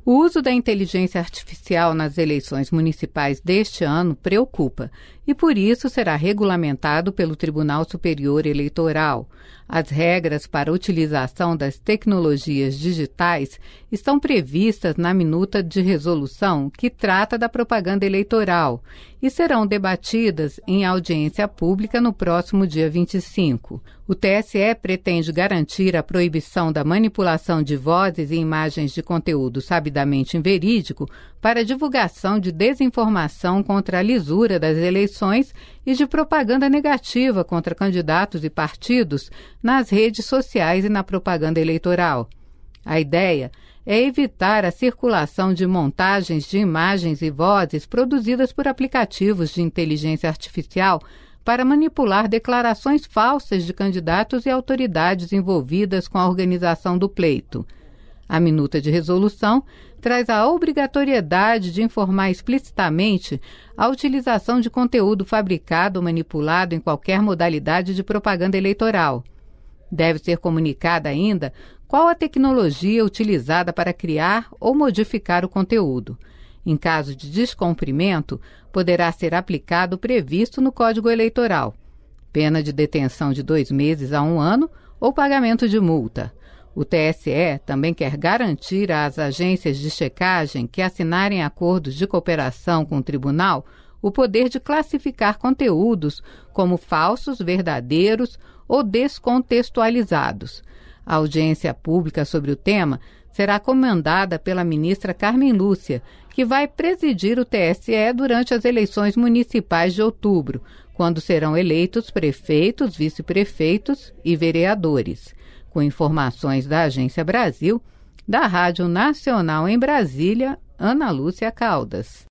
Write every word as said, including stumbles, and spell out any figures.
O uso da inteligência artificial nas eleições municipais deste ano preocupa e, por isso, será regulamentado pelo Tribunal Superior Eleitoral. As regras para a utilização das tecnologias digitais estão previstas na minuta de resolução que trata da propaganda eleitoral e serão debatidas em audiência pública no próximo dia vinte e cinco. O T S E pretende garantir a proibição da manipulação de vozes e imagens de conteúdo sabidamente inverídico para divulgação de desinformação contra a lisura das eleições e de propaganda negativa contra candidatos e partidos nas redes sociais e na propaganda eleitoral. A ideia é evitar a circulação de montagens de imagens e vozes produzidas por aplicativos de inteligência artificial para manipular declarações falsas de candidatos e autoridades envolvidas com a organização do pleito. A minuta de resolução traz a obrigatoriedade de informar explicitamente a utilização de conteúdo fabricado ou manipulado em qualquer modalidade de propaganda eleitoral. Deve ser comunicada ainda qual a tecnologia utilizada para criar ou modificar o conteúdo. Em caso de descumprimento, poderá ser aplicado o previsto no Código Eleitoral: pena de detenção de dois meses a um ano ou pagamento de multa. O T S E também quer garantir às agências de checagem que assinarem acordos de cooperação com o tribunal o poder de classificar conteúdos como falsos, verdadeiros ou descontextualizados. A audiência pública sobre o tema será comandada pela ministra Carmen Lúcia, que vai presidir o T S E durante as eleições municipais de outubro, quando serão eleitos prefeitos, vice-prefeitos e vereadores. Com informações da Agência Brasil, da Rádio Nacional em Brasília, Ana Lúcia Caldas.